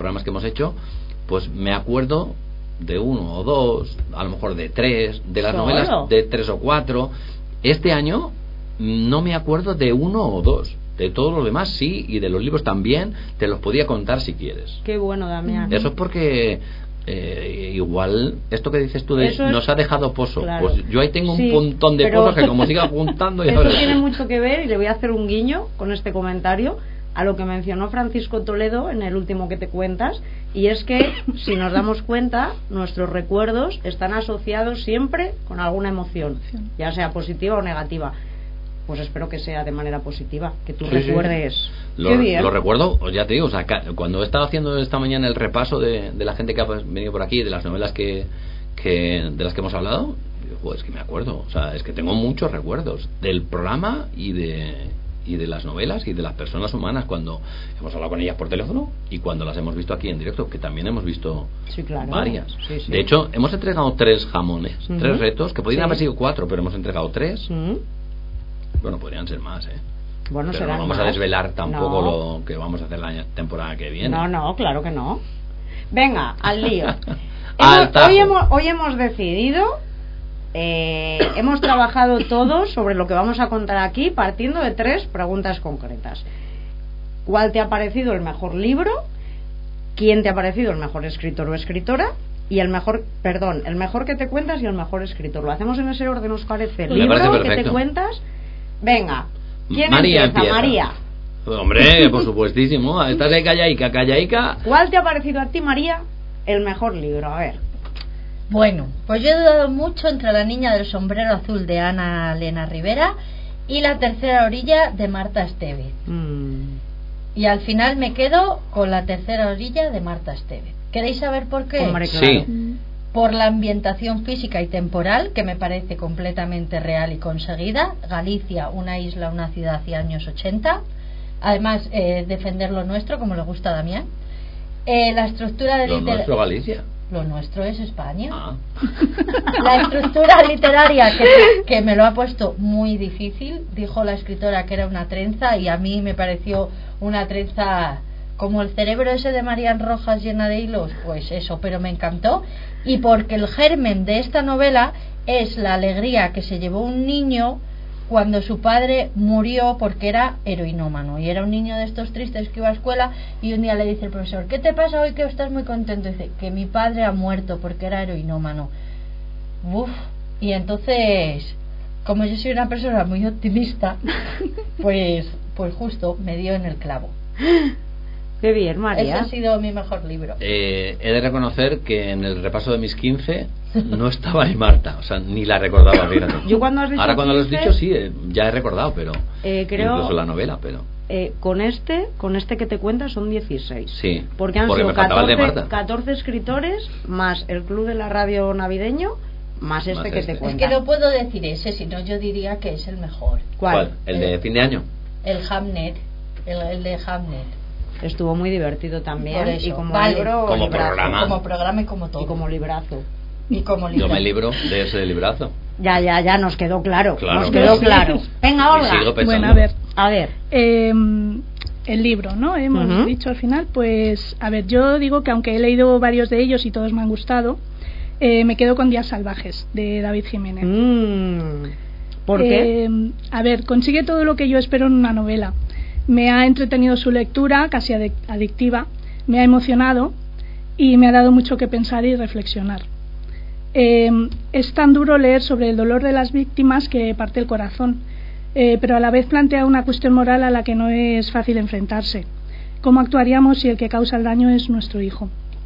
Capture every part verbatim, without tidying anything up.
programas que hemos hecho, pues me acuerdo de uno o dos, a lo mejor de tres, de las ¿Solo? novelas de tres o cuatro. Este año no me acuerdo de uno o dos. De todos los demás sí, y de los libros también, te los podía contar si quieres. Qué bueno, Damián. Eso es porque eh, igual esto que dices tú de Eso es, nos ha dejado pozo, claro. Pues yo ahí tengo Sí, un montón de pero pozos que como siga apuntando ya eso verás. tiene mucho que ver, y le voy a hacer un guiño con este comentario a lo que mencionó Francisco Toledo en el último que te cuentas, y es que si nos damos cuenta, nuestros recuerdos están asociados siempre con alguna emoción, ya sea positiva o negativa. Pues espero que sea de manera positiva, que tú Sí, recuerdes. sí. Lo, Qué bien. lo recuerdo, pues ya te digo, o sea, ca- cuando he estado haciendo esta mañana el repaso de, de la gente que ha venido por aquí, de las novelas que, que de las que hemos hablado, digo, joder, es que me acuerdo, o sea, es que tengo muchos recuerdos del programa y de y de las novelas y de las personas humanas cuando hemos hablado con ellas por teléfono y cuando las hemos visto aquí en directo, que también hemos visto Sí, claro. varias. Sí, sí. De hecho, hemos entregado tres jamones, Uh-huh. tres retos, que podrían Sí. haber sido cuatro, pero hemos entregado tres. ¿Mm? Bueno, podrían ser más, ¿eh? Bueno, Pero serán no vamos a más. desvelar tampoco No. lo que vamos a hacer la temporada que viene. No, no, claro que no. Venga, al lío. Al hemos, tajo. hoy, hemos, hoy hemos decidido, eh, hemos trabajado todos sobre lo que vamos a contar aquí, partiendo de tres preguntas concretas. ¿Cuál te ha parecido el mejor libro? ¿Quién te ha parecido el mejor escritor o escritora? Y el mejor, perdón, el mejor que te cuentas y el mejor escritor. Lo hacemos en ese orden, ¿os parece? Me Libro parece que te perfecto. cuentas. Venga, ¿quién María empieza? empieza. María. Hombre, por supuestísimo. Estás ahí callaica, callaica. ¿Cuál te ha parecido a ti, María, el mejor libro? A ver. Bueno, pues yo he dudado mucho entre La niña del sombrero azul de Ana Elena Rivera y La tercera orilla de Marta Estevez. Mm. Y al final me quedo con La tercera orilla de Marta Estevez. ¿Queréis saber por qué? Hombre, claro. Sí. Por la ambientación física y temporal, que me parece completamente real y conseguida. Galicia, una isla, una ciudad hacia años ochenta. Además, eh, defender lo nuestro, como le gusta a Damián. Eh, la estructura de Lo liter- nuestro, Galicia. Lo nuestro es España. Ah. La estructura literaria que, que me lo ha puesto muy difícil. Dijo la escritora que era una trenza y a mí me pareció una trenza como el cerebro ese de Marian Rojas llena de hilos, pues eso, pero me encantó. Y porque el germen de esta novela es la alegría que se llevó un niño cuando su padre murió porque era heroinómano y era un niño de estos tristes que iba a escuela, y un día le dice el profesor: ¿qué te pasa hoy que estás muy contento? Y dice: que mi padre ha muerto porque era heroinómano. Uf. Y entonces, como yo soy una persona muy optimista, pues pues justo me dio en el clavo. Qué bien, Ese María. ha sido mi mejor libro. Eh, he de reconocer que en el repaso de mis quince no estaba ni Marta, o sea, ni la recordaba, fíjate. Yo cuando has dicho Ahora cuando lo has quince, dicho sí, eh, ya he recordado, pero eh, creo, incluso la novela, pero eh, con este con este que te cuentas son dieciséis. sí, Porque han porque sido me faltaba el de catorce, Marta. catorce escritores, más el Club de la Radio Navideño, más este Más que este. te Es cuenta. que no puedo decir ese, sino yo diría que es el mejor. ¿Cuál? ¿El de fin de año? El Hamnet. El, el de Hamnet. Estuvo muy divertido también. Por eso, Y como vale. libro, Como librazo. programa. Como programa y como todo. Y como librazo. Y como Yo libro. me libro de ese librazo. Ya, ya, ya, nos quedó claro. Claro, nos quedó sí. claro. Venga, Y Olga. sigo pensando. Bueno, a ver, A ver. eh, el libro, ¿no? Hemos Ujú. dicho al final, pues, a ver, yo digo que aunque he leído varios de ellos y todos me han gustado, eh, me quedo con Días Salvajes, de David Jiménez. Mm. ¿Por qué? Eh, a ver, consigue todo lo que yo espero en una novela. Me ha entretenido su lectura, casi adic- adictiva, me ha emocionado y me ha dado mucho que pensar y reflexionar. Eh, es tan duro leer sobre el dolor de las víctimas que parte el corazón, eh, pero a la vez plantea una cuestión moral a la que no es fácil enfrentarse. ¿Cómo actuaríamos si el que causa el daño es nuestro hijo?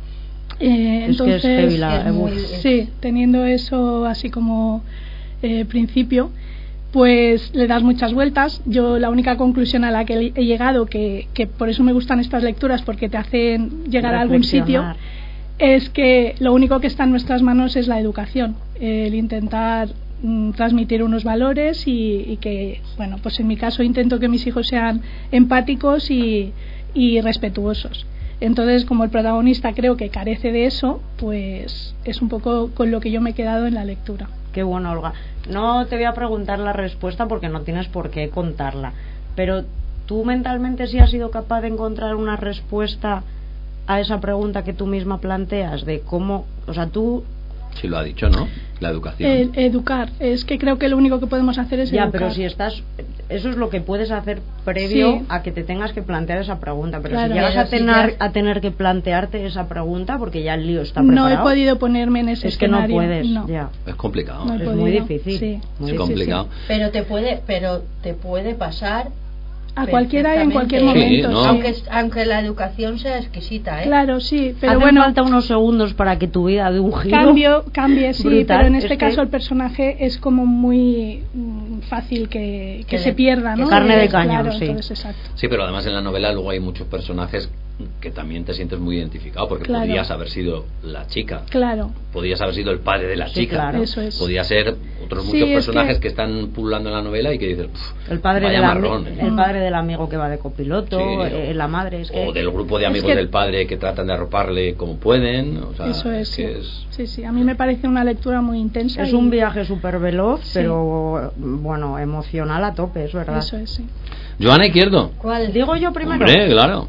Eh, Es que entonces, es heavy la- es muy- uf. sí, teniendo eso así como eh, principio, pues le das muchas vueltas. Yo la única conclusión a la que he llegado, que, que por eso me gustan estas lecturas, porque te hacen llegar a algún sitio, Reflexionar. es que lo único que está en nuestras manos es la educación, el intentar mm, transmitir unos valores y, y que, bueno, pues en mi caso intento que mis hijos sean empáticos y, y respetuosos. Entonces, como el protagonista creo que carece de eso, pues es un poco con lo que yo me he quedado en la lectura. Qué bueno, Olga. No te voy a preguntar la respuesta porque no tienes por qué contarla. Pero tú mentalmente sí has sido capaz de encontrar una respuesta a esa pregunta que tú misma planteas de cómo, o sea, tú... Sí, lo ha dicho, ¿no? La educación. Eh, educar. Es que creo que lo único que podemos hacer es ya, educar. pero si estás... Eso es lo que puedes hacer previo sí. a que te tengas que plantear esa pregunta. Pero claro. si llegas pero a, si tener, ya... a tener que plantearte esa pregunta, porque ya el lío está no preparado... No he podido ponerme en ese es que escenario. no puedes, no. ya. Es complicado. No he es podido. muy difícil. Sí. Muy es difícil. complicado. Pero te puede, pero te puede pasar a cualquiera y en cualquier momento. Sí, ¿no? aunque, aunque la educación sea exquisita, ¿eh? Claro, sí, pero Hacen bueno, falta unos segundos para que tu vida dé un giro. Cambio, cambie, sí, brutal. pero en este Es caso que... el personaje es como muy mm, fácil que, que, Que se le, pierda, ¿no? carne de claro, cañón, sí. Entonces, exacto. Sí, pero además en la novela luego hay muchos personajes que también te sientes muy identificado, porque claro. podías haber sido la chica, claro, podías haber sido el padre de la sí, chica, claro. Eso es. podía ser otros Sí, muchos es personajes que... que están pululando en la novela y que dices, el padre, vaya del marrón, ami- ¿eh? el padre del amigo que va de copiloto, Sí, eh, la madre, es que... o del grupo de amigos que... del padre que tratan de arroparle como pueden, o sea, eso es, es sí. que es... sí, sí, a mí me parece una lectura muy intensa. Es y... un viaje súper veloz, Sí. pero bueno, emocional a tope, es verdad. Eso es, sí. Joana Izquierdo. ¿Cuál? Digo yo primero. Hombre, claro.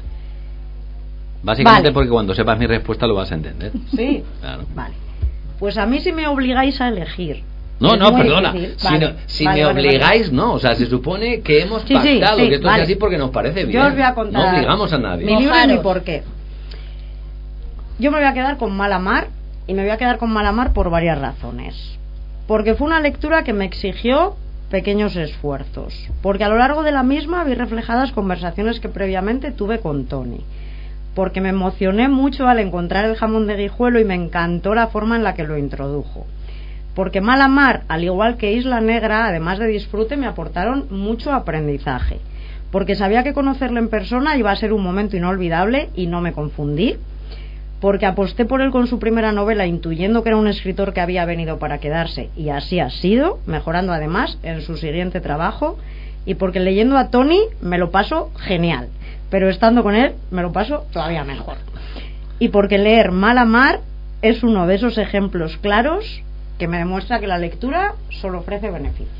Básicamente Vale. porque cuando sepas mi respuesta lo vas a entender. Sí. Claro. Vale. Pues a mí si me obligáis a elegir. No, es no, muy perdona. difícil. Si, Vale, no- si vale, me vale, obligáis, vale. no. O sea, se supone que hemos Sí, sí, pactado sí, que esto vale. es así porque nos parece bien. Yo os voy a contar. No obligamos a nadie. Mi libro y mi Mojaros. porqué. Yo me voy a quedar con Malamar y me voy a quedar con Malamar por varias razones. Porque fue una lectura que me exigió pequeños esfuerzos. Porque a lo largo de la misma vi reflejadas conversaciones que previamente tuve con Tony. Porque me emocioné mucho al encontrar el jamón de Guijuelo y me encantó la forma en la que lo introdujo. Porque Malamar, al igual que Isla Negra, además de disfrute, me aportaron mucho aprendizaje. Porque sabía que conocerle en persona iba a ser un momento inolvidable y no me confundí. Porque aposté por él con su primera novela intuyendo que era un escritor que había venido para quedarse y así ha sido, mejorando además en su siguiente trabajo. Y porque leyendo a Tony me lo paso genial, pero estando con él me lo paso todavía mejor. Y porque leer Malamar es uno de esos ejemplos claros que me demuestra que la lectura solo ofrece beneficios.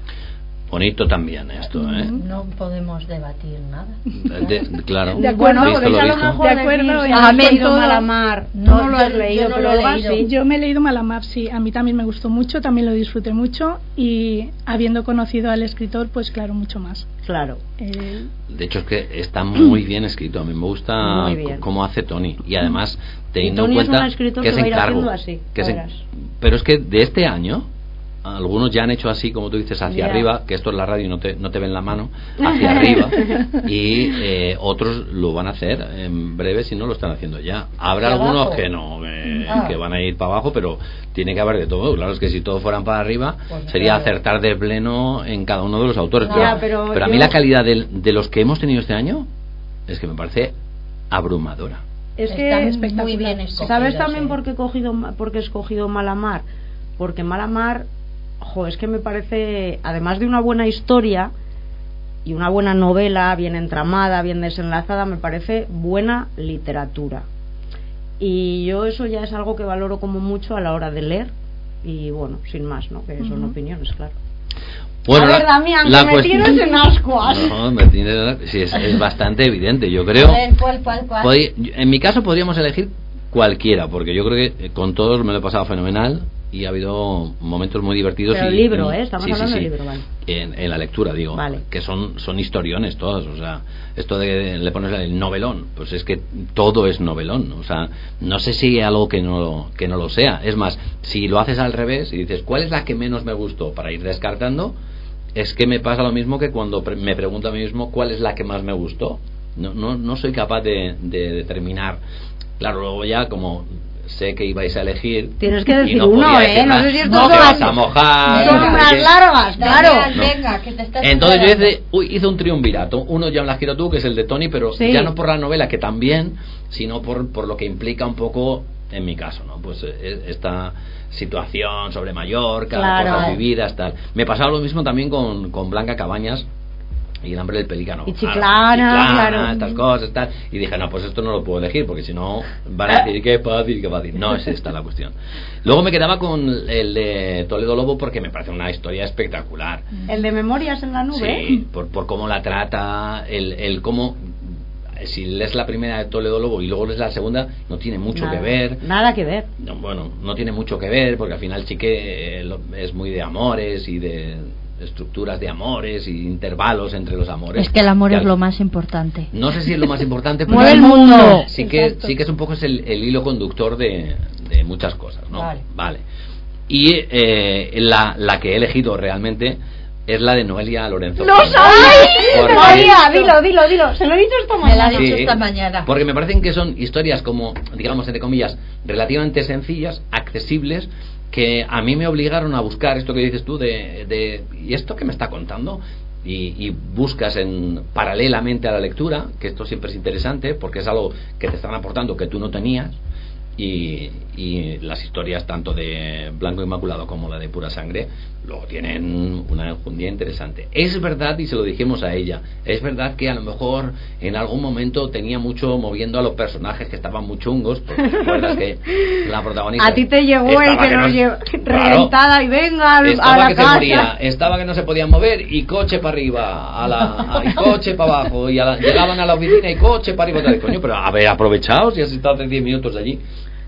Bonito también esto, ¿eh? No podemos debatir nada. De- de- claro. De acuerdo, Visto lo podéis a lo visto. mejor De acuerdo, decir, en "Ah, el me he leído todo". Malamar, No, no lo yo- has leído, yo no pero lo he Olga leído. sí. Yo me he leído Malamar, sí, a mí también me gustó mucho, también lo disfruté mucho y habiendo conocido al escritor, pues claro, mucho más. Claro. Eh, De hecho es que está muy bien escrito. A mí me gusta Muy bien. c- cómo hace Tony y además teniendo Tony en es cuenta un escritor que que es va a ir encargo. haciendo así, que es ya en- verás. Pero es que de este año algunos ya han hecho así, como tú dices, hacia Ya. arriba, que esto es la radio y no te, no te ven la mano, hacia arriba, y eh, otros lo van a hacer en breve si no lo están haciendo ya. Habrá ¿Hacia algunos abajo? que no, que, Ah. que van a ir para abajo, pero tiene que haber de todo. Claro, es que si todos fueran para arriba, Pues sería claro. acertar de pleno en cada uno de los autores. No. pero, Ya, pero pero a yo- mí la calidad del- de los que hemos tenido este año es que me parece abrumadora. Es Están que espectacular. muy bien escogidos. ¿sabes también eh. por qué he cogido ma- por qué he escogido Malamar? Porque Malamar, jo, es que me parece, además de una buena historia y una buena novela, bien entramada, bien desenlazada, me parece buena literatura. Y yo eso ya es algo que valoro como mucho a la hora de leer. Y bueno, sin más, ¿no? Que son Ujú. opiniones, claro. Bueno, a ver, la- Damián, la que me cuestión- tienes en ascuas. No, me tienes- sí, es, es bastante evidente. Yo creo. A ver, ¿cuál, cuál, cuál? Podí- en mi caso podríamos elegir cualquiera, porque yo creo que eh, con todos me lo he pasado fenomenal y ha habido momentos muy divertidos. Pero y, el libro, y- ¿eh? Estamos sí, sí, hablando sí. del libro, vale. En, en la lectura, digo, Vale. que son son historiones todos, o sea, esto de le pones el novelón, pues es que todo es novelón, o sea, no sé si hay algo que no que no lo sea. Es más, si lo haces al revés y dices, ¿cuál es la que menos me gustó para ir descartando? Es que me pasa lo mismo que cuando pre- me pregunto a mí mismo cuál es la que más me gustó. No no no soy capaz de, de determinar. Claro, luego ya como sé que ibais a elegir. Tienes que y decir no uno, podía ¿eh? decir No nada. sé si esto No es te vas fácil. a mojar. Son no sé unas qué. largas, claro. Damián, No. venga, que te estás Entonces yo preparando. hice, uy, hice un triunvirato. Uno ya me lo has girado tú, que es el de Tony, pero Sí. ya no por la novela, que también, sino por, por lo que implica un poco, en mi caso, ¿no? Pues eh, esta situación sobre Mallorca, Claro. cosas vividas, tal. Me pasaba lo mismo también con, con Blanca Cabañas y El hambre del pelícano. Y Claro, Chiclana, claro. estas cosas, tal. Y dije, no, pues esto no lo puedo elegir, porque si no van a decir qué fácil, qué fácil. No es esta la cuestión. Luego me quedaba con el de Toledo Lobo porque me parece una historia espectacular. El de Memorias en la nube. Sí, por, por cómo la trata, el, el cómo si lees la primera de Toledo Lobo y luego lees la segunda, no tiene mucho nada, que ver. Nada que ver. No, bueno, no tiene mucho que ver, porque al final sí que eh, lo, es muy de amores y de estructuras de amores y intervalos entre los amores. Es que el amor que es al, lo más importante. No sé si es lo más importante, ¡Mueve el mundo! Sí que, Exacto. sí que es un poco es el, el hilo conductor de, de muchas cosas, ¿no? Vale. Vale. Y eh, la, la que he elegido realmente es la de Noelia Lorenzo. ¡No sabéis! Porque- María, dilo, dilo, dilo. Se lo he dicho esta Me la ha mañana. dicho Sí, esta mañana. Porque me parecen que son historias como, digamos, entre comillas, relativamente sencillas, accesibles, que a mí me obligaron a buscar esto que dices tú de, de ¿y esto qué me está contando? Y, y buscas en paralelamente a la lectura, que esto siempre es interesante porque es algo que te están aportando que tú no tenías. Y, y las historias tanto de Blanco Inmaculado como la de Pura Sangre luego tienen una enjundia interesante. Es verdad, y se lo dijimos a ella, es verdad que a lo mejor en algún momento tenía mucho moviendo a los personajes que estaban muy chungos, porque te acuerdas que la protagonista A ti te llegó el estaba que nos no- lleva claro, reventada y venga al- a estaba la que casa. se moría, estaba que no se podían mover y coche para arriba, a la, a- y coche para abajo, y a la- llegaban a la oficina y coche para arriba, otra vez. Coño, pero haber aprovechado si has estado hace diez minutos allí.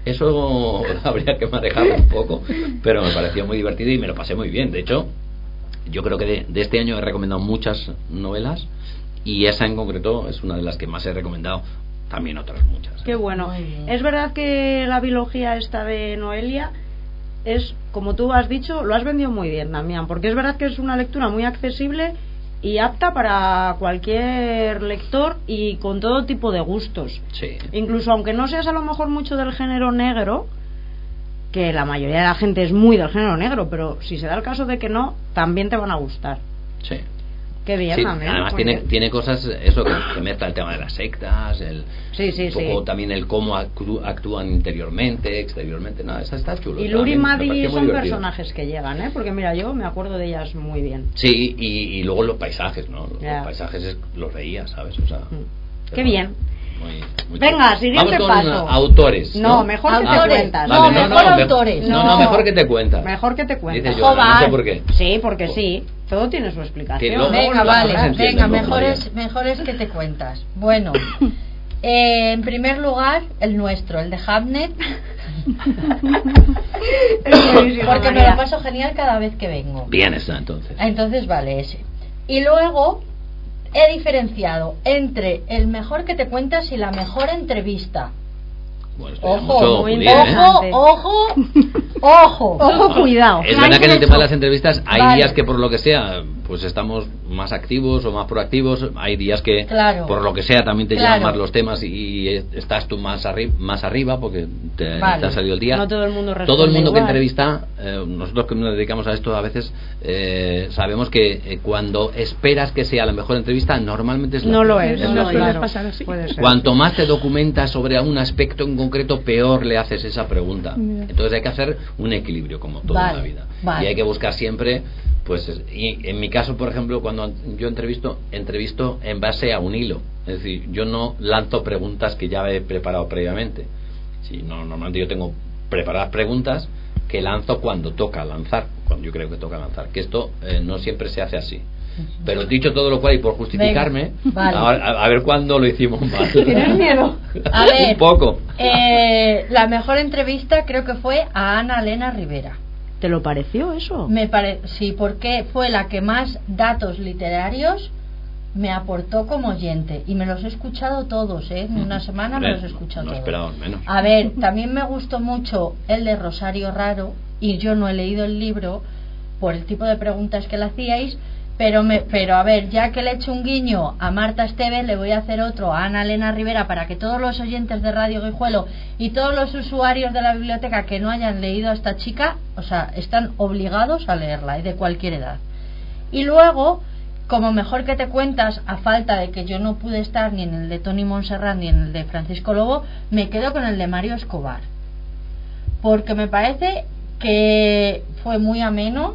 Eso habría que manejarlo un poco, pero me pareció muy divertido y me lo pasé muy bien. De hecho, yo creo que de, de este año he recomendado muchas novelas y esa en concreto es una de las que más he recomendado, también otras muchas. Qué bueno. Muy bien. Es verdad que la biología esta de Noelia es, como tú has dicho, lo has vendido muy bien, Damián, porque es verdad que es una lectura muy accesible y apta para cualquier lector y con todo tipo de gustos. Sí. Incluso aunque no seas a lo mejor mucho del género negro, que la mayoría de la gente es muy del género negro, pero si se da el caso de que no, también te van a gustar. Sí. Qué bien, Sí, Damián, además muy tiene, bien. tiene cosas, eso que, que mezcla el tema de las sectas, el, Sí, sí, un poco sí. también el cómo actú- actúan interiormente, exteriormente, nada, esa está chulo. Y Luri y también, me Maddy pareció muy son divertido. personajes que llegan, ¿eh? Porque mira, yo me acuerdo de ellas muy bien. Sí, y, y luego los paisajes, ¿no? Los Ya. paisajes es- los veías, ¿sabes? O sea, Mm. Qué pero bien. muy- muy Venga, chulo. siguiente Vamos con paso. uh, autores. No, No, mejor que te Autores. cuentas. No, Vale, mejor me- autores. No, no, mejor que te cuentas. Mejor que te cuentas. Dice yo, no sé Joder. por qué. Sí, porque sí. Todo tiene su explicación. Que luego- Venga, las vale, cosas se entienden, venga, ¿no? mejor Vaya. es, mejor es que te cuentas. Bueno, eh, en primer lugar, el nuestro, el de Hamnet, Es buenísimo, porque me María. lo paso genial cada vez que vengo. Bien está, entonces. Entonces, vale, ese. Y luego he diferenciado entre el mejor que te cuentas y la mejor entrevista. Bueno, esto ya Ojo, mucho muy pulir, ¿eh? interesante. Ojo, ojo, ojo. Ojo, cuidado. Es verdad que en el tema de las entrevistas hay Vale. días que por lo que sea pues estamos más activos o más proactivos, hay días que Claro. por lo que sea también te Claro. llevan más los temas y, y estás tú más, arri más arriba porque te, Vale. te ha salido el día. No todo el mundo responde Todo el mundo que igual. entrevista, eh, nosotros que nos dedicamos a esto a veces eh, sabemos que eh, cuando esperas que sea la mejor entrevista normalmente es la No lo peor. es. No no, suele claro. pasar así. Puede ser. Cuanto más te documentas sobre un aspecto en concreto, peor le haces esa pregunta. Mira. Entonces hay que hacer un equilibrio, como todo Vale, en la vida. vale. Y hay que buscar siempre, pues, es- y en mi caso, por ejemplo, cuando yo entrevisto, entrevisto en base a un hilo. Es decir, yo no lanzo preguntas que ya he preparado previamente. Si no, normalmente yo tengo preparadas preguntas que lanzo cuando toca lanzar, cuando yo creo que toca lanzar. Que esto eh, no siempre se hace así. Pero dicho todo lo cual y por justificarme, Venga, vale. ahora, a, a ver cuándo lo hicimos mal. ¿Tienes miedo? A ver, Un poco. eh, la mejor entrevista creo que fue a Ana Elena Rivera. ¿Te lo pareció eso? Me pare sí, porque fue la que más datos literarios me aportó como oyente y me los he escuchado todos, ¿eh? En una semana me Hombre, los he escuchado no todos. esperábamos menos. A ver, también me gustó mucho el de Rosario Raro y yo no he leído el libro por el tipo de preguntas que le hacíais, pero me, pero a ver, ya que le he hecho un guiño a Marta Esteves, le voy a hacer otro a Ana Elena Rivera para que todos los oyentes de Radio Guijuelo y todos los usuarios de la biblioteca que no hayan leído a esta chica, o sea, están obligados a leerla, ¿eh? De cualquier edad. Y luego, como mejor que te cuentas, a falta de que yo no pude estar ni en el de Tony Montserrat ni en el de Francisco Lobo, me quedo con el de Mario Escobar, porque me parece que fue muy ameno.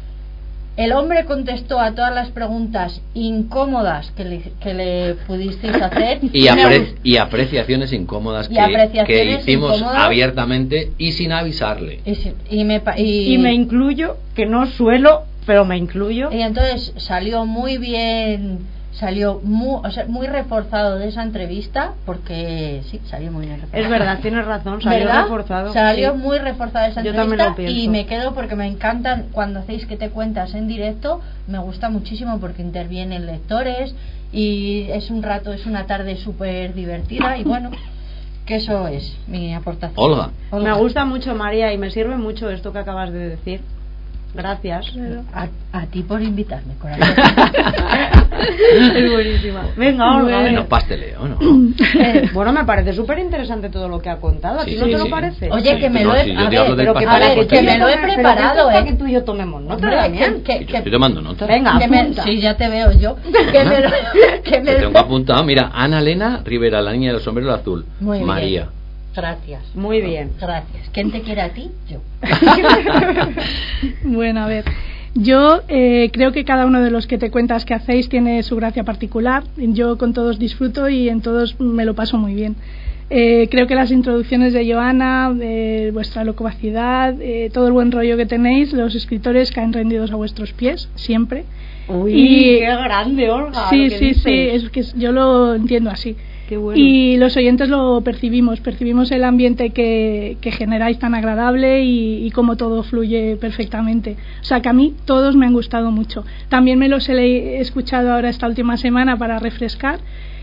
El hombre contestó a todas las preguntas incómodas que le, que le pudisteis hacer Y, me apre- gust- y apreciaciones incómodas Y que, apreciaciones que hicimos incómodas. abiertamente y sin avisarle. y, si- y me pa- y- Y me incluyo, que no suelo, pero me incluyo. y entonces salió muy bien salió muy, o sea, muy reforzado de esa entrevista, porque sí, salió muy bien reforzado. Es verdad, tienes razón, salió ¿verdad? reforzado. Salió sí. muy reforzado de esa Yo entrevista también lo pienso. y me quedo porque me encantan cuando hacéis que te cuentas en directo, me gusta muchísimo porque intervienen lectores y es un rato, es una tarde súper divertida y bueno, que eso es mi aportación. Olga. Me gusta mucho, María, y me sirve mucho esto que acabas de decir. Gracias. A, a ti por invitarme, corazón. Es buenísima. Venga, Olga. Bueno, ven. pasteleo, ¿no? Eh, bueno, me parece súper interesante todo lo que ha contado. ¿A ti Sí, no sí, te lo sí. parece? Oye, que me No, lo he, sí, yo a te ver, hablo del pero que, pastel. a ver, que me lo he Pero preparado, para eh. que tú y yo tomemos nota Hombre, también. que, Yo que, estoy tomando nota. Venga, que me, apunta. sí, ya te veo yo. Que me lo, que me Te lo- tengo apuntado. Mira, Ana Elena Rivera, la niña del sombrero azul. Muy bien. María. Gracias. Muy bien. Gracias. ¿Quién te quiere a ti? Yo. Bueno, a ver, yo eh, creo que cada uno de los que te cuentas que hacéis tiene su gracia particular. Yo con todos disfruto y en todos me lo paso muy bien. Eh, creo que las introducciones de Joana, de vuestra locuacidad, eh, todo el buen rollo que tenéis, los escritores caen rendidos a vuestros pies, siempre. Uy, Y- qué grande, Olga. Sí, lo que sí, dices. sí, es que yo lo entiendo así. Qué bueno. Y los oyentes lo percibimos, percibimos el ambiente que, que generáis tan agradable y, y cómo todo fluye perfectamente. O sea que a mí todos me han gustado mucho. También me los he escuchado ahora esta última semana para refrescar.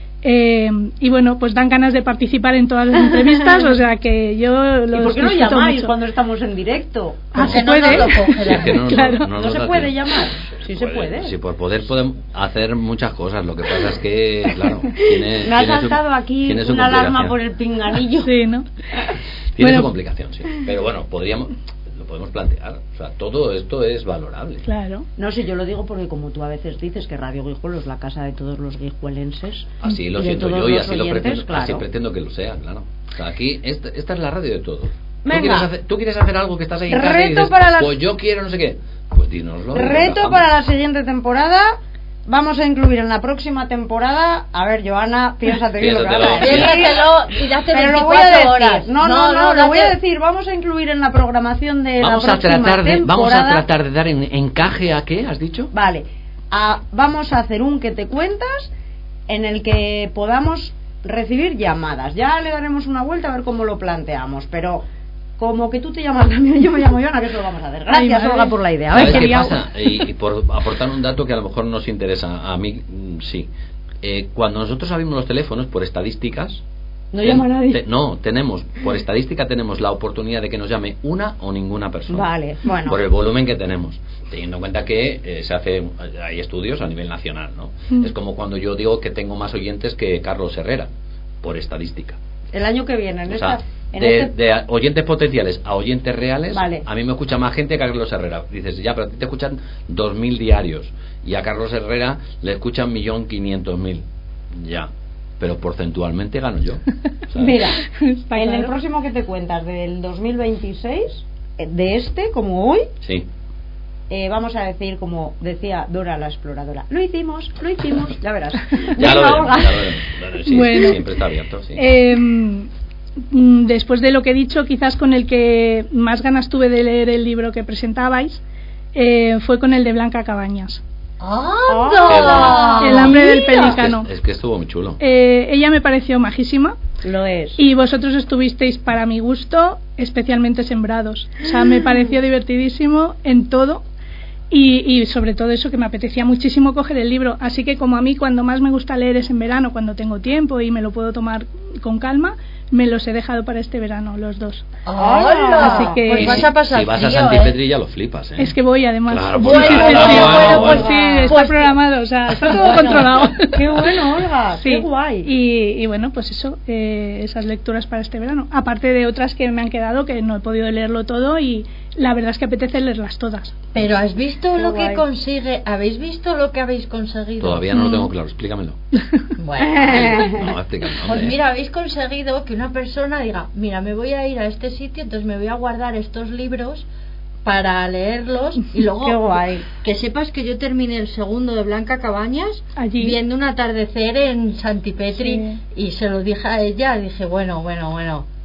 Eh, y bueno, pues dan ganas de participar en todas las entrevistas, o sea que yo los ¿Y por qué no disfruto llamáis mucho. cuando estamos en directo? Ah, Porque ¿se no puede? nos lo coge Sí, la es que no, gente. Claro. no, ¿No, nos se da puede tiempo. llamar? Sí se puede. Sí, por poder podemos hacer muchas cosas. Lo que pasa es que, claro, tiene, Me ha tiene su- saltado aquí tiene su una alarma complicación. por el pinganillo. Sí, ¿no? Tiene Bueno. su complicación, sí. Pero bueno, podríamos, lo podemos plantear. O sea, todo esto es valorable. Claro. No, sí, yo lo digo porque como tú a veces dices que Radio Guijuelo es la casa de todos los guijuelenses. Así lo y de siento todos yo y los así lo oyentes, pretendo, claro. así pretendo que lo sea, claro. O sea, aquí esta, esta es la radio de todo. Venga. ¿Tú quieres, hacer, tú quieres hacer algo que estás ahí en casa y Reto dices, para la- pues yo quiero no sé qué. Pues dínoslo. y Reto relajamos. para la siguiente temporada. Vamos a incluir en la próxima temporada. A ver, Joana, piénsate bien lo que vas a Piénsatelo. decir. Piénsatelo y date Pero lo voy a veinticuatro decir. horas. No, no, no, lo date- voy a decir. Vamos a incluir en la programación de Vamos la a próxima tratar de, temporada. vamos a tratar de dar en, encaje a qué has dicho. Vale. A- vamos a hacer un que te cuentas en el que podamos recibir llamadas. Ya le daremos una vuelta a ver cómo lo planteamos, pero como que tú te llamas también y yo me llamo Joana, que eso lo vamos a hacer. Ay, Gracias, madre. Olga, por la idea. A ver, ¿Sabes qué quería- pasa? Y, y por aportar un dato que a lo mejor nos interesa, a mí mm, sí. Eh, cuando nosotros abrimos los teléfonos por estadísticas, No ten- llama a nadie. te- no, tenemos, por estadística tenemos la oportunidad de que nos llame una o ninguna persona. Vale, bueno. Por el volumen que tenemos, teniendo en cuenta que eh, se hace, hay estudios a nivel nacional, ¿no? Mm. Es como cuando yo digo que tengo más oyentes que Carlos Herrera, por estadística. El año que viene, en O esta... sea, en de, este- de oyentes potenciales a oyentes reales, Vale. a mí me escucha más gente que a Carlos Herrera. Dices, ya, pero a ti te escuchan dos mil diarios y a Carlos Herrera le escuchan un millón quinientos mil. Ya, pero porcentualmente gano yo. ¿sabes? Mira, Está en el claro. próximo que te cuentas del dos mil veintiséis, eh, de este, como hoy, Sí. eh, vamos a decir, como decía Dora la exploradora, lo hicimos, lo hicimos, ya verás. Ya lo Venga, veremos, Olga. ya lo veremos. Bueno, sí, Bueno. siempre está abierto, sí. Eh, mm, después de lo que he dicho, quizás con el que más ganas tuve de leer el libro que presentabais eh, fue con el de Blanca Cabañas, ¡Anda! El hambre del Mira. pelicano. Es que, es que estuvo muy chulo. Eh, ella me pareció majísima Lo es. y vosotros estuvisteis, para mi gusto, especialmente sembrados. O sea, me pareció divertidísimo en todo. Y, y sobre todo eso, que me apetecía muchísimo coger el libro. Así que como a mí cuando más me gusta leer es en verano, cuando tengo tiempo y me lo puedo tomar con calma, me los he dejado para este verano, los dos. ¡Hola! Así que- Pues Y vas si, a pasar si vas a frío, Santi ¿eh? Petri ya lo flipas, ¿eh? Es que voy además. Claro, Sí, pues sí, sí, claro, sí. bueno, Pues bueno. sí, está Pues- programado, o sea, está todo Bueno, controlado. Qué bueno, Olga, Sí. qué guay. Y, y bueno, pues eso, eh, esas lecturas para este verano. Aparte de otras que me han quedado, que no he podido leerlo todo y la verdad es que apetece leerlas todas. Pero ¿has visto Qué lo guay. que consigue? ¿Habéis visto lo que habéis conseguido? Todavía no lo Mm. tengo claro, explícamelo. Bueno. No, explícamelo. Pues hombre. mira, habéis conseguido que una persona diga, mira, me voy a ir a este sitio, entonces me voy a guardar estos libros para leerlos y luego Qué guay. que sepas que yo terminé el segundo de Blanca Cabañas Allí. viendo un atardecer en Santipetri Sí. y se lo dije a ella, dije, bueno, bueno, bueno,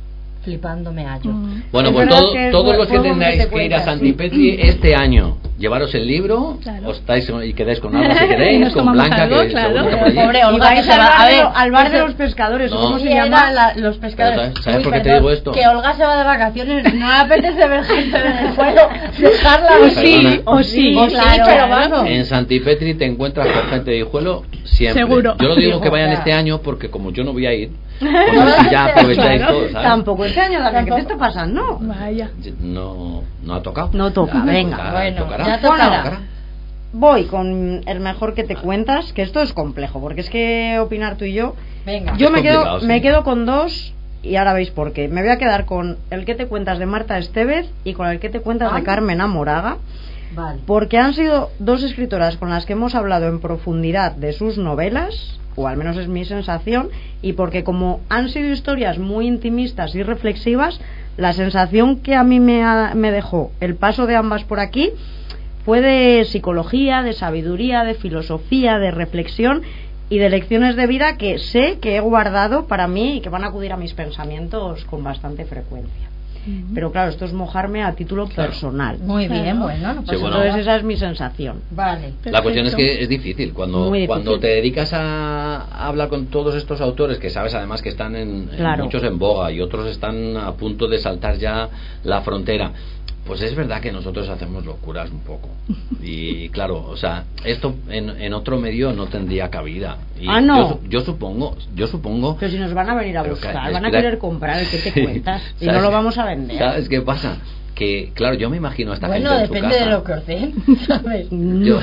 flipándome a yo. Mm. Bueno, Es pues verdad todo- que es todos buen los que juego que tengáis te que ir a cuentas, Santipetri este año, llevaros el libro, Claro. os estáis y quedáis con algo si Y queréis, nos con tomamos Blanca, algo, que claro. seguro que Pero por allí. pobre Y Olga, vais que se al va bar, a de, ver, lo- al bar de pues, los pescadores, ¿o No. ¿cómo Sí, se era llama? la- los pescadores. Pero, ¿sabes- sabes Uy, por qué te perdón, digo esto? Que Olga se va de vacaciones, no le apetece ver gente en el suelo, dejarla O así. sí, o sí. O sí, claro, pero claro. vamos. En Santipetri te encuentras con gente de Hijuelo siempre. Seguro. Yo lo digo Fijo, que vayan ya. este año porque como yo no voy a ir, pues así ya aprovecháis Claro. todo, ¿sabes? Tampoco este año, Damián, ¿qué te está pasando? Vaya. No, no ha tocado. No toca, Ya, venga, tocará, bueno, tocará. ya tocará. Tocará. Voy con el mejor que te cuentas, que esto es complejo, porque es que opinar tú y yo... Venga. Yo Es me quedo, complicado, sí. me quedo con dos y ahora veis por qué. Me voy a quedar con el que te cuentas de Marta Estevez y con el que te cuentas de Ah. Carmen Amoraga, Vale. porque han sido dos escritoras con las que hemos hablado en profundidad de sus novelas, o al menos es mi sensación, y porque como han sido historias muy intimistas y reflexivas, la sensación que a mí me, ha- me dejó el paso de ambas por aquí fue de psicología, de sabiduría, de filosofía, de reflexión y de lecciones de vida que sé que he guardado para mí y que van a acudir a mis pensamientos con bastante frecuencia. Pero claro, esto es mojarme a título Claro. personal. Muy bien, Claro. bueno. No Sí, pasa bueno. Entonces nada. esa es mi sensación. Vale. La cuestión es Perfecto. que es difícil cuando Muy difícil. cuando te dedicas a, a hablar con todos estos autores que sabes además que están en, en Claro. muchos en boga y otros están a punto de saltar ya la frontera. Pues es verdad que nosotros hacemos locuras un poco. Y claro, o sea, esto en, en otro medio no tendría cabida. Y Ah, no. Yo, su- yo supongo, yo supongo. Pero si nos van a venir a Pero buscar, ca- van a espera- querer comprar el que te Sí. cuentas y ¿Sabes? no lo vamos a vender. ¿Sabes qué pasa? Que, claro, yo me imagino a esta Bueno, gente en su depende casa. de lo que os den, ¿sabes? Yo,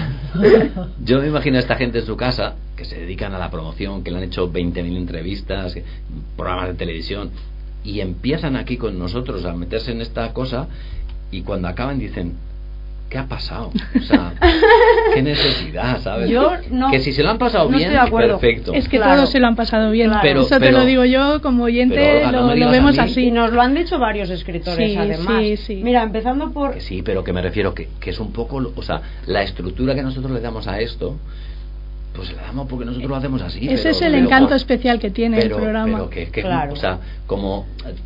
yo me imagino a esta gente en su casa que se dedican a la promoción, que le han hecho veinte mil entrevistas, que- programas de televisión, y empiezan aquí con nosotros a meterse en esta cosa, y cuando acaban dicen, ¿qué ha pasado? O sea, ¿qué necesidad, sabes? Yo no- que si se lo han pasado no bien, estoy de acuerdo. perfecto. Es que Claro. todos se lo han pasado bien. Claro. Pero- Eso te pero- lo digo yo como oyente, pero, Olga, no lo, me lo digas vemos a mí. así. Y nos lo han dicho varios escritores, Sí, además. sí, sí. Mira, empezando por... Que sí, pero que me refiero que, que es un poco, lo- o sea, la estructura que nosotros le damos a esto, pues le damos porque nosotros lo hacemos así. Ese pero- es el pero encanto por- especial que tiene pero, el programa. pero que, que Claro. o sea, como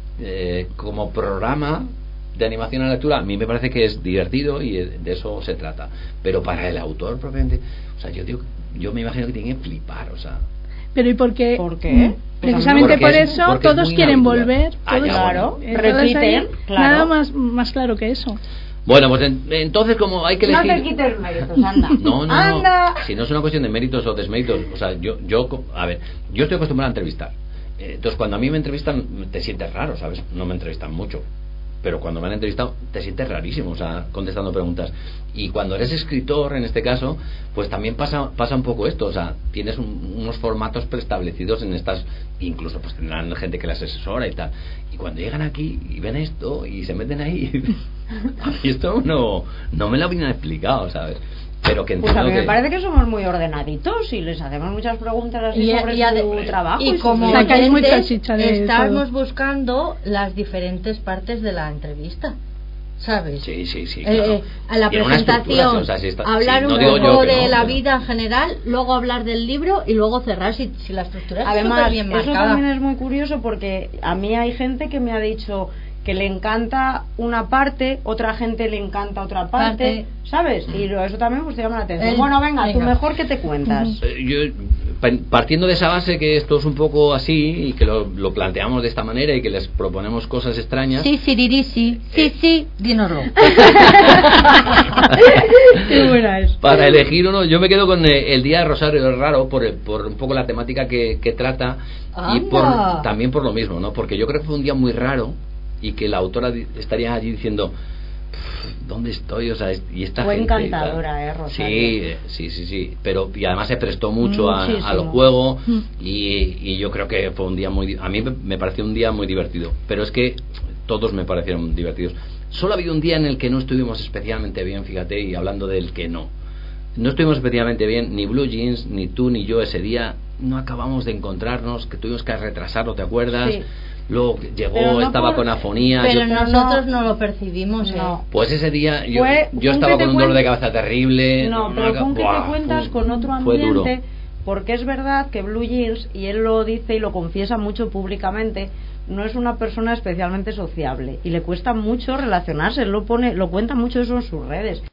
eh, como programa de animación a lectura, a mí me parece que es divertido y de eso se trata. Pero para el autor propiamente, o sea, yo digo, yo me imagino que tiene que flipar, o sea. Pero ¿y por qué? ¿Por qué? Precisamente Porque por es- eso porque es todos muy quieren natural. volver. Ah, Todos, ya, Claro, bueno. entonces repiten, ahí, claro. Nada más, más claro que eso. Bueno, pues en- entonces como hay que No elegir. te quites méritos, anda. No, no, ¡Anda! no. Si no es una cuestión de méritos o desméritos, o sea, yo, yo, a ver, yo estoy acostumbrado a entrevistar. Eh, Entonces, cuando a mí me entrevistan, te sientes raro, ¿sabes? No me entrevistan mucho. Pero cuando me han entrevistado, te sientes rarísimo, o sea, contestando preguntas. Y cuando eres escritor, en este caso, pues también pasa pasa un poco esto, o sea, tienes un- unos formatos preestablecidos en estas, incluso pues tendrán gente que las asesora y tal. Y cuando llegan aquí y ven esto y se meten ahí, a mí esto no, no me lo habían explicado, ¿sabes? Pero que Pues a entiendo mí me que... parece que somos muy ordenaditos y les hacemos muchas preguntas así sobre y ade- su trabajo. y sus como libros. Sacáis mucha oyentes, chicha de estamos todo. buscando las diferentes partes de la entrevista, ¿sabes? Sí, sí, sí, Eh, claro. eh, a la Tiene una estructura, presentación, o sea, si está- hablar sí, no un digo yo poco que de no, la pero- vida en general, luego hablar del libro y luego cerrar si, si la estructura es Además, súper bien eso marcada. también es muy curioso porque a mí hay gente que me ha dicho que le encanta una parte, otra gente le encanta otra parte, Parte. ¿sabes? Y lo- eso también pues te llama la atención. El- bueno, venga, tú venga. mejor que te cuentas. Eh, yo, pa- partiendo de esa base que esto es un poco así y que lo, lo planteamos de esta manera y que les proponemos cosas extrañas, Sí, sí, sí, sí, sí, sí, dínoslo. Qué buena es. para elegir uno, yo me quedo con eh, el Día de Rosario Raro por, por un poco la temática que, que trata y Anda. por, también por lo mismo, ¿no? Porque yo creo que fue un día muy raro y que la autora di- estaría allí diciendo ¿dónde estoy? O sea, es- y esta Fue gente y encantadora, tal. eh, Rosario. Sí, eh, sí, sí, sí, pero y además se prestó mucho a- Muchísimo. al juego Mm. y, y yo creo que fue un día muy di- a mí me, me pareció un día muy divertido, pero es que todos me parecieron divertidos. Solo ha habido un día en el que no estuvimos especialmente bien, fíjate, y hablando del que no. No estuvimos especialmente bien, ni Blue Jeans, ni tú, ni yo ese día. No acabamos de encontrarnos, que tuvimos que retrasarlo, ¿te acuerdas? Sí. Luego llegó, Pero no estaba por- con afonía. Pero yo- nosotros no lo percibimos, ¿eh? No. Pues ese día yo, Fue- yo fue un estaba que con te un dolor de cuen- cabeza terrible. No, pero acá- con que ¡buah! te cuentas fue- con otro fue duro. ambiente porque es verdad que Blue Jeans, y él lo dice y lo confiesa mucho públicamente, no es una persona especialmente sociable y le cuesta mucho relacionarse, él lo pone, lo cuenta mucho eso en sus redes.